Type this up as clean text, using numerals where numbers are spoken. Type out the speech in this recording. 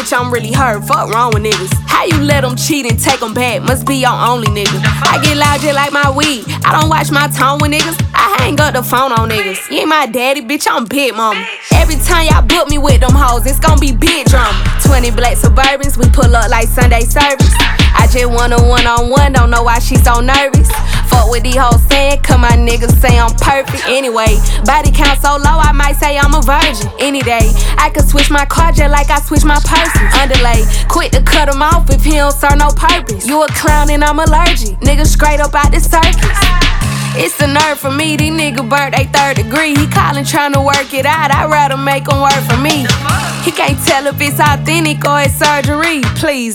bitch, I'm really hurt. Fuck wrong with niggas. How you let them cheat and take them back? Must be your only nigga. I get loud just like my weed. I don't watch my tone with niggas. I hang up the phone on niggas. You ain't my daddy, bitch, I'm big mama. Every time y'all book me with them hoes, it's gon' be big drama. 20 black Suburbans, we pull up like Sunday service. I just want a one-on-one, don't know why she so nervous. Fuck with these hoes saying, cause my niggas say I'm perfect. Anyway, body count so low, I might say I'm a virgin. Any day, I could switch my car just like I switch my person. Underlay, quick to cut him off if he don't serve no purpose. You a clown and I'm allergic, nigga straight up out the circus. It's the nerve for me, these niggas burnt they 3rd degree. He callin' tryna work it out, I'd rather make him work for me. He can't tell if it's authentic or it's surgery, please.